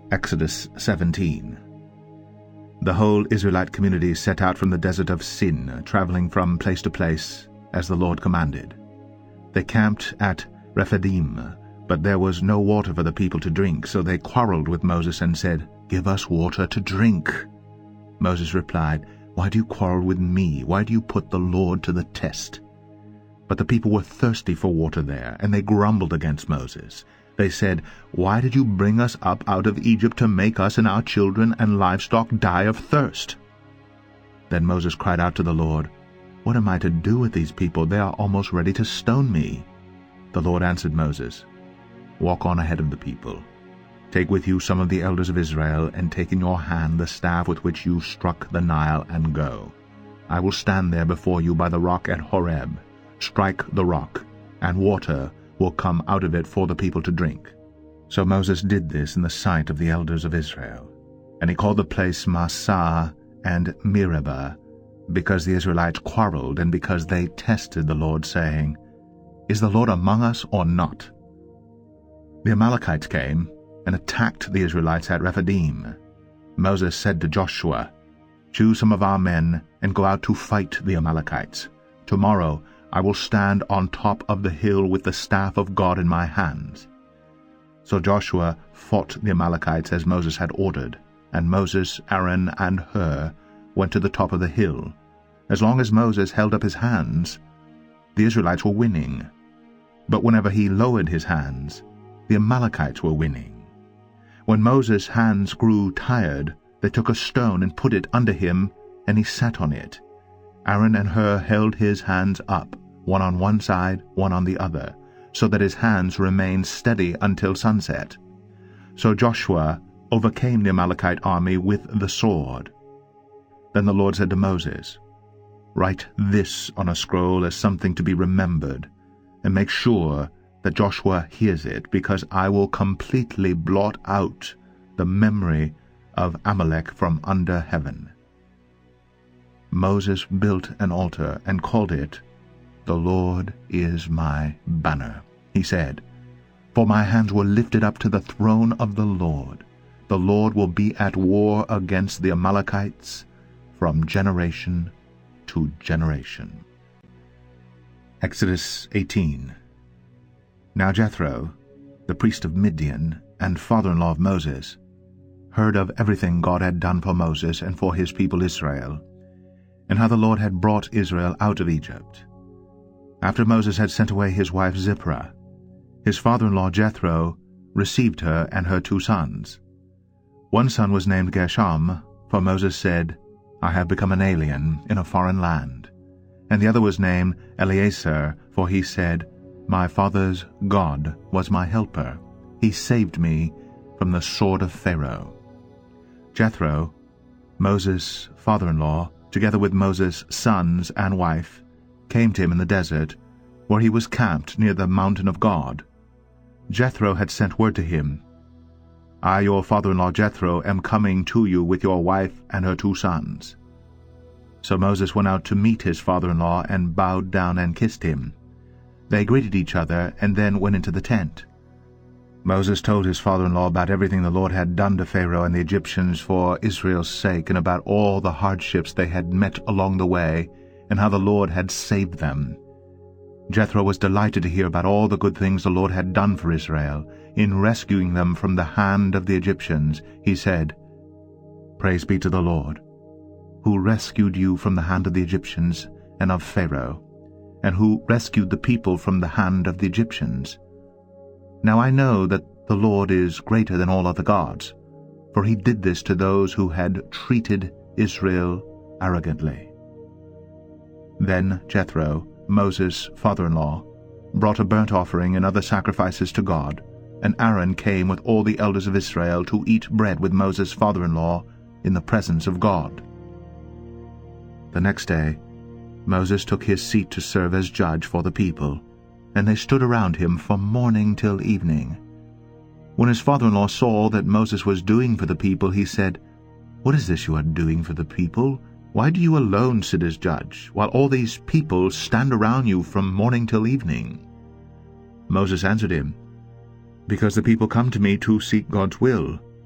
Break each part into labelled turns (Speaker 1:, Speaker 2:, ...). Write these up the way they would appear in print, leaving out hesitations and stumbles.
Speaker 1: Exodus 17. The whole Israelite community set out from the desert of Sin, traveling from place to place, as the Lord commanded. They camped at Rephidim, but there was no water for the people to drink, so they quarreled with Moses and said, "Give us water to drink." Moses replied, "Why do you quarrel with me? Why do you put the Lord to the test?" But the people were thirsty for water there, and they grumbled against Moses. They said, "Why did you bring us up out of Egypt to make us and our children and livestock die of thirst?" Then Moses cried out to the Lord, "What am I to do with these people? They are almost ready to stone me." The Lord answered Moses, "Walk on ahead of the people. Take with you some of the elders of Israel, and take in your hand the staff with which you struck the Nile, and go. I will stand there before you by the rock at Horeb. Strike the rock, and water will come out of it for the people to drink." So Moses did this in the sight of the elders of Israel. And he called the place Massah and Meribah, because the Israelites quarreled, and because they tested the Lord, saying, "Is the Lord among us or not?" The Amalekites came and attacked the Israelites at Rephidim. Moses said to Joshua, "Choose some of our men and go out to fight the Amalekites. Tomorrow I will stand on top of the hill with the staff of God in my hands." So Joshua fought the Amalekites as Moses had ordered, and Moses, Aaron, and Hur went to the top of the hill. As long as Moses held up his hands, the Israelites were winning. But whenever he lowered his hands, the Amalekites were winning. When Moses' hands grew tired, they took a stone and put it under him, and he sat on it. Aaron and Hur held his hands up, one on one side, one on the other, so that his hands remained steady until sunset. So Joshua overcame the Amalekite army with the sword. Then the Lord said to Moses, "Write this on a scroll as something to be remembered, and make sure that Joshua hears it, because I will completely blot out the memory of Amalek from under heaven." Moses built an altar and called it, "The Lord is my banner." He said, "For my hands were lifted up to the throne of the Lord. The Lord will be at war against the Amalekites from generation to generation." Exodus 18. Now Jethro, the priest of Midian and father-in-law of Moses, heard of everything God had done for Moses and for his people Israel, and how the Lord had brought Israel out of Egypt. After Moses had sent away his wife Zipporah, his father-in-law Jethro received her and her 2 sons. One son was named Gershom, for Moses said, "I have become an alien in a foreign land." And the other was named Eleazar, for he said, "My father's God was my helper. He saved me from the sword of Pharaoh." Jethro, Moses' father-in-law, together with Moses' sons and wife, came to him in the desert, where he was camped near the mountain of God. Jethro had sent word to him, "I, your father-in-law Jethro, am coming to you with your wife and her 2 sons." So Moses went out to meet his father-in-law and bowed down and kissed him. They greeted each other and then went into the tent. Moses told his father-in-law about everything the Lord had done to Pharaoh and the Egyptians for Israel's sake, and about all the hardships they had met along the way, and how the Lord had saved them. Jethro was delighted to hear about all the good things the Lord had done for Israel, in rescuing them from the hand of the Egyptians. He said, "Praise be to the Lord, who rescued you from the hand of the Egyptians and of Pharaoh, and who rescued the people from the hand of the Egyptians. Now I know that the Lord is greater than all other gods, for he did this to those who had treated Israel arrogantly." Then Jethro, Moses' father-in-law, brought a burnt offering and other sacrifices to God, and Aaron came with all the elders of Israel to eat bread with Moses' father-in-law in the presence of God. The next day Moses took his seat to serve as judge for the people, and they stood around him from morning till evening. When his father-in-law saw all that Moses was doing for the people, he said, "What is this you are doing for the people? Why do you alone sit as judge, while all these people stand around you from morning till evening?" Moses answered him, "Because the people come to me to seek God's will.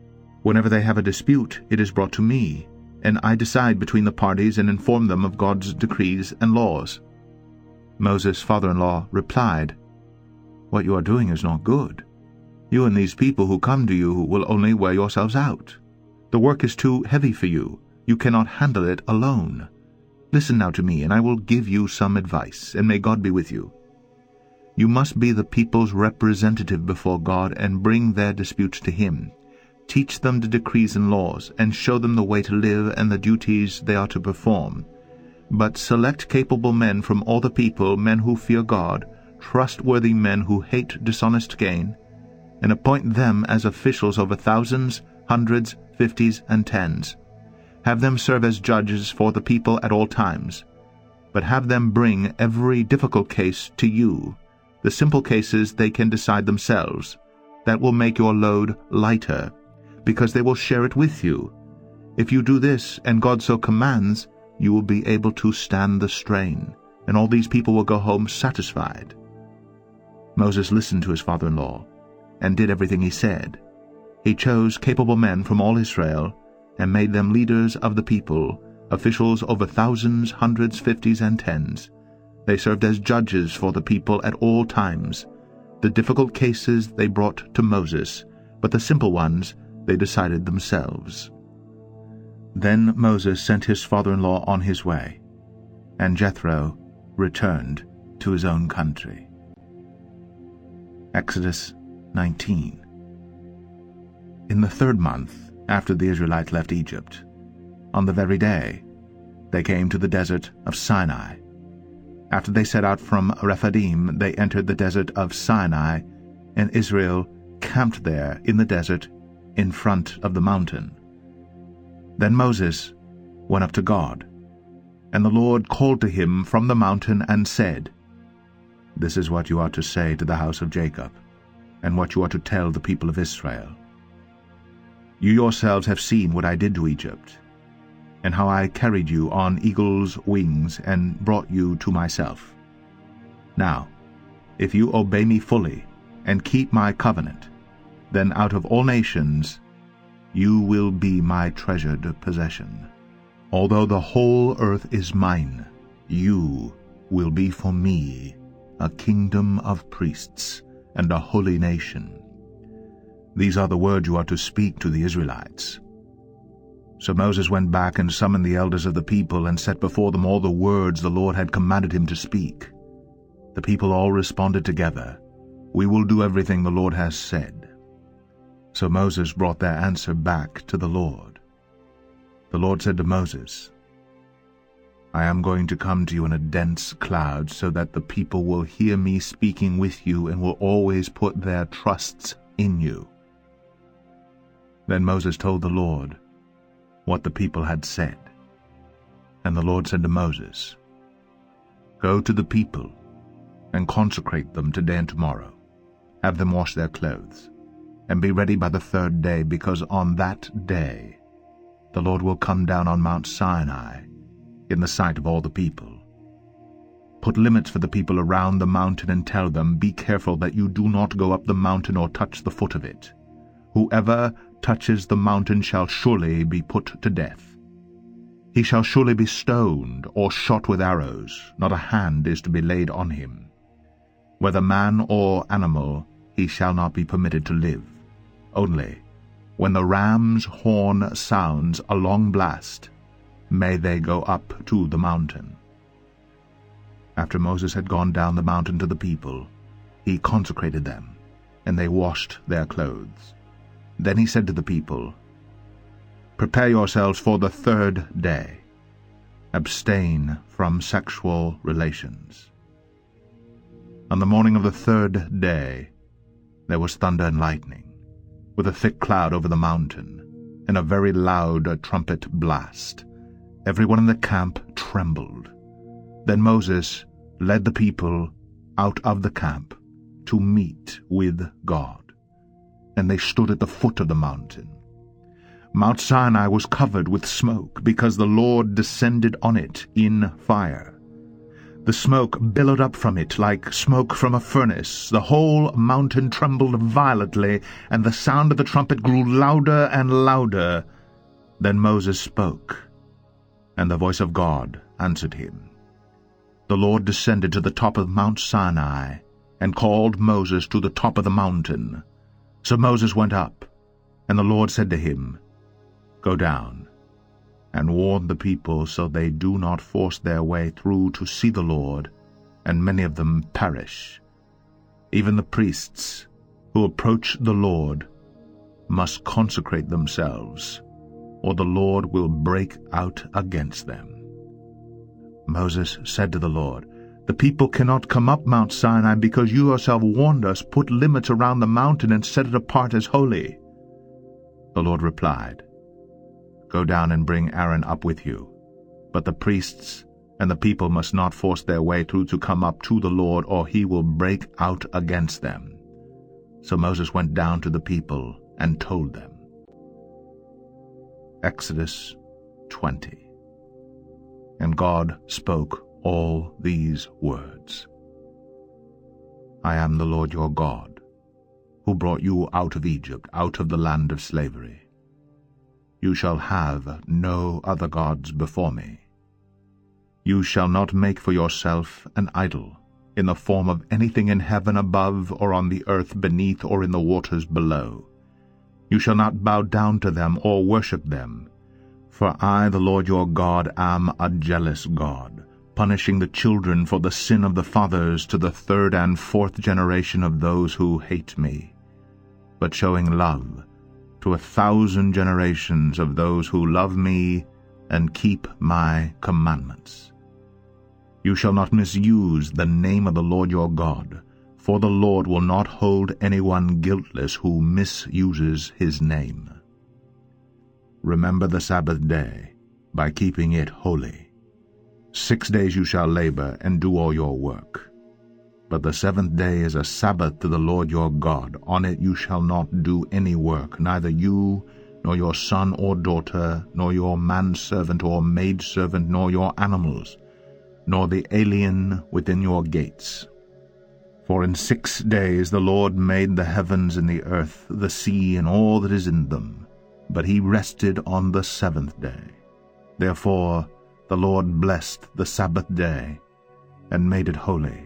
Speaker 1: Whenever they have a dispute, it is brought to me, and I decide between the parties and inform them of God's decrees and laws." Moses' father-in-law replied, "What you are doing is not good. You and these people who come to you will only wear yourselves out. The work is too heavy for you. You cannot handle it alone. Listen now to me, and I will give you some advice, and may God be with you. You must be the people's representative before God and bring their disputes to Him. Teach them the decrees and laws, and show them the way to live and the duties they are to perform. But select capable men from all the people, men who fear God, trustworthy men who hate dishonest gain, and appoint them as officials over thousands, hundreds, fifties, and tens. Have them serve as judges for the people at all times, but have them bring every difficult case to you. The simple cases they can decide themselves. That will make your load lighter, because they will share it with you. If you do this, and God so commands, you will be able to stand the strain, and all these people will go home satisfied." Moses listened to his father-in-law, and did everything he said. He chose capable men from all Israel, and made them leaders of the people, officials over thousands, hundreds, fifties, and tens. They served as judges for the people at all times. The difficult cases they brought to Moses, but the simple ones they decided themselves. Then Moses sent his father-in-law on his way, and Jethro returned to his own country. Exodus 19. In the 3rd month after the Israelites left Egypt, on the very day, they came to the desert of Sinai. After they set out from Rephidim, they entered the desert of Sinai, and Israel camped there in the desert in front of the mountain. Then Moses went up to God, and the Lord called to him from the mountain and said, "This is what you are to say to the house of Jacob, and what you are to tell the people of Israel. You yourselves have seen what I did to Egypt, and how I carried you on eagle's wings and brought you to myself. Now, if you obey me fully and keep my covenant, then out of all nations you will be my treasured possession. Although the whole earth is mine, you will be for me a kingdom of priests and a holy nation. These are the words you are to speak to the Israelites." So Moses went back and summoned the elders of the people and set before them all the words the Lord had commanded him to speak. The people all responded together, "We will do everything the Lord has said." So Moses brought their answer back to the Lord. The Lord said to Moses, "I am going to come to you in a dense cloud, so that the people will hear me speaking with you and will always put their trusts in you." Then Moses told the Lord what the people had said. And the Lord said to Moses, "Go to the people and consecrate them today and tomorrow. Have them wash their clothes, and be ready by the 3rd day, because on that day the Lord will come down on Mount Sinai in the sight of all the people. Put limits for the people around the mountain and tell them, 'Be careful that you do not go up the mountain or touch the foot of it. Whoever touches the mountain shall surely be put to death. He shall surely be stoned or shot with arrows. Not a hand is to be laid on him. Whether man or animal, he shall not be permitted to live. Only, when the ram's horn sounds a long blast, may they go up to the mountain.'" After Moses had gone down the mountain to the people, he consecrated them, and they washed their clothes. Then he said to the people, "Prepare yourselves for the 3rd day. Abstain from sexual relations." On the morning of the 3rd day, there was thunder and lightning, with a thick cloud over the mountain, and a very loud trumpet blast. Everyone in the camp trembled. Then Moses led the people out of the camp to meet with God, and they stood at the foot of the mountain. Mount Sinai was covered with smoke, because the Lord descended on it in fire. The smoke billowed up from it like smoke from a furnace. The whole mountain trembled violently, and the sound of the trumpet grew louder and louder. Then Moses spoke, and the voice of God answered him. The Lord descended to the top of Mount Sinai, and called Moses to the top of the mountain. So Moses went up, and the Lord said to him, Go down, and warn the people so they do not force their way through to see the Lord, and many of them perish. Even the priests who approach the Lord must consecrate themselves, or the Lord will break out against them. Moses said to the Lord, The people cannot come up Mount Sinai because you yourself warned us. Put limits around the mountain and set it apart as holy. The Lord replied, Go down and bring Aaron up with you. But the priests and the people must not force their way through to come up to the Lord, or he will break out against them. So Moses went down to the people and told them. Exodus 20. And God spoke all these words. I am the Lord your God, who brought you out of Egypt, out of the land of slavery. You shall have no other gods before me. You shall not make for yourself an idol, in the form of anything in heaven above, or on the earth beneath, or in the waters below. You shall not bow down to them or worship them. For I, the Lord your God, am a jealous God, punishing the children for the sin of the fathers to the 3rd and 4th generation of those who hate me, but showing love to 1,000 generations of those who love me and keep my commandments. You shall not misuse the name of the Lord your God, for the Lord will not hold anyone guiltless who misuses his name. Remember the Sabbath day by keeping it holy. 6 days you shall labor and do all your work. But the 7th day is a Sabbath to the Lord your God. On it you shall not do any work, neither you, nor your son or daughter, nor your manservant or maidservant, nor your animals, nor the alien within your gates. For in 6 days the Lord made the heavens and the earth, the sea, and all that is in them, but he rested on the 7th day. Therefore the Lord blessed the Sabbath day, and made it holy.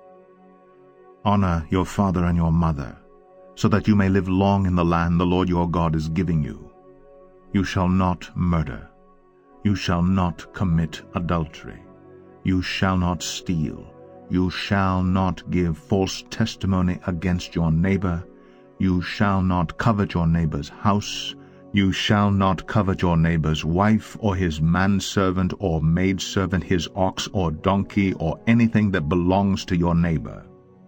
Speaker 1: Honor your father and your mother, so that you may live long in the land the Lord your God is giving you. You shall not murder. You shall not commit adultery. You shall not steal. You shall not give false testimony against your neighbor. You shall not covet your neighbor's house. You shall not covet your neighbor's wife, or his manservant or maidservant, his ox or donkey, or anything that belongs to your neighbor.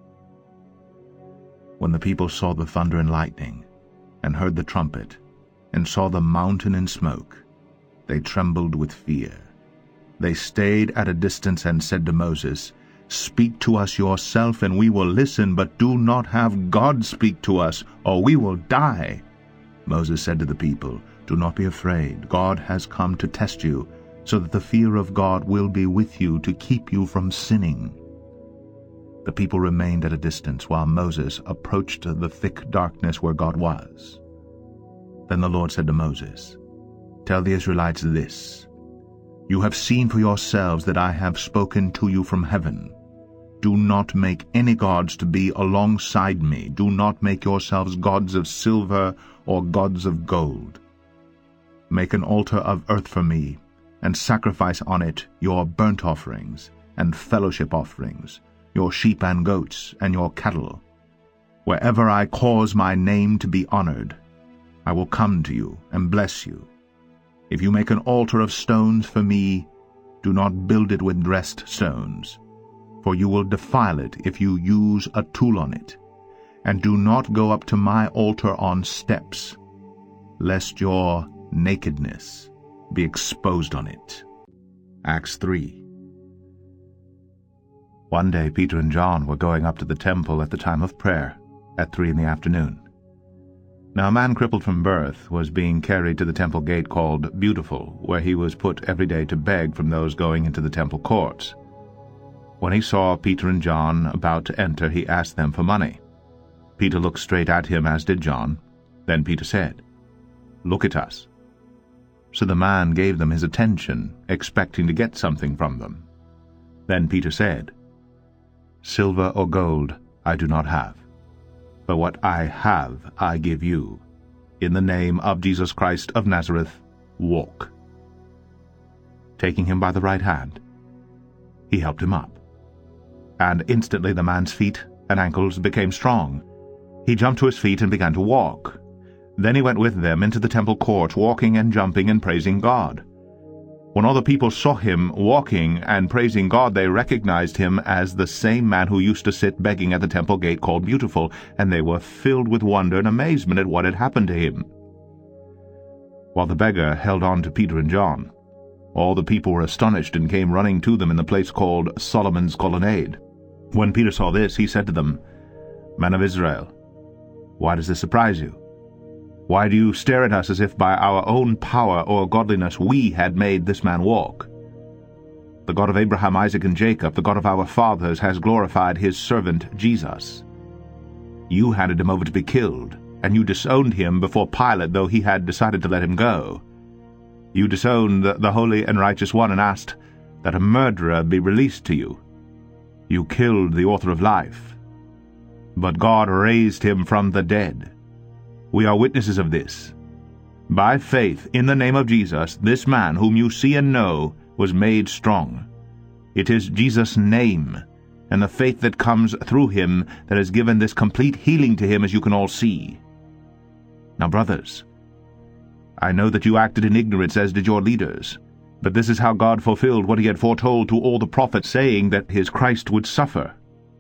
Speaker 1: When the people saw the thunder and lightning, and heard the trumpet, and saw the mountain in smoke, they trembled with fear. They stayed at a distance and said to Moses, Speak to us yourself, and we will listen, but do not have God speak to us, or we will die. Moses said to the people, Do not be afraid. God has come to test you, so that the fear of God will be with you to keep you from sinning. The people remained at a distance while Moses approached the thick darkness where God was. Then the Lord said to Moses, Tell the Israelites this, You have seen for yourselves that I have spoken to you from heaven. Do not make any gods to be alongside me. Do not make yourselves gods of silver or gods of gold. Make an altar of earth for me, and sacrifice on it your burnt offerings and fellowship offerings, your sheep and goats, and your cattle. Wherever I cause my name to be honored, I will come to you and bless you. If you make an altar of stones for me, do not build it with dressed stones, for you will defile it if you use a tool on it. And do not go up to my altar on steps, lest your nakedness be exposed on it. Acts 3. One day Peter and John were going up to the temple at the time of prayer, at 3 p.m. Now a man crippled from birth was being carried to the temple gate called Beautiful, where he was put every day to beg from those going into the temple courts. When he saw Peter and John about to enter, he asked them for money. Peter looked straight at him, as did John. Then Peter said, "Look at us." So the man gave them his attention, expecting to get something from them. Then Peter said, "Silver or gold I do not have, but what I have I give you. In the name of Jesus Christ of Nazareth, walk." Taking him by the right hand, he helped him up. And instantly the man's feet and ankles became strong. He jumped to his feet and began to walk. Then he went with them into the temple court, walking and jumping and praising God. When all the people saw him walking and praising God, they recognized him as the same man who used to sit begging at the temple gate called Beautiful, and they were filled with wonder and amazement at what had happened to him. While the beggar held on to Peter and John, all the people were astonished and came running to them in the place called Solomon's Colonnade. When Peter saw this, he said to them, "Men of Israel, why does this surprise you? Why do you stare at us as if by our own power or godliness we had made this man walk? The God of Abraham, Isaac, and Jacob, the God of our fathers, has glorified his servant Jesus. You handed him over to be killed, and you disowned him before Pilate, though he had decided to let him go. You disowned the Holy and Righteous One and asked that a murderer be released to you. You killed the author of life, but God raised him from the dead. We are witnesses of this. By faith in the name of Jesus, this man whom you see and know was made strong. It is Jesus' name and the faith that comes through him that has given this complete healing to him, as you can all see. Now, brothers, I know that you acted in ignorance, as did your leaders. But this is how God fulfilled what he had foretold to all the prophets, saying that his Christ would suffer.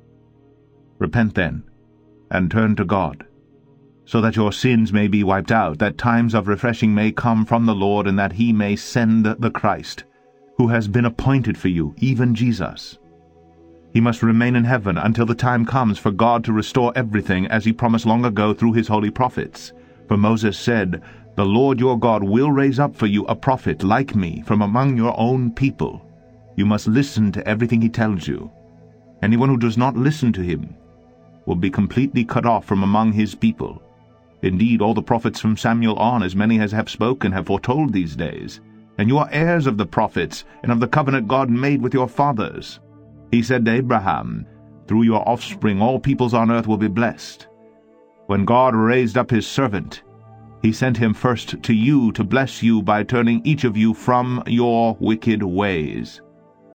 Speaker 1: Repent then, and turn to God, so that your sins may be wiped out, that times of refreshing may come from the Lord, and that he may send the Christ, who has been appointed for you, even Jesus. He must remain in heaven until the time comes for God to restore everything, as he promised long ago through his holy prophets. For Moses said, "The Lord your God will raise up for you a prophet like me from among your own people. You must listen to everything he tells you. Anyone who does not listen to him will be completely cut off from among his people. Indeed, all the prophets from Samuel on, as many as have spoken, have foretold these days. And you are heirs of the prophets and of the covenant God made with your fathers. He said to Abraham, 'Through your offspring all peoples on earth will be blessed.' When God raised up his servant, he sent him first to you to bless you by turning each of you from your wicked ways."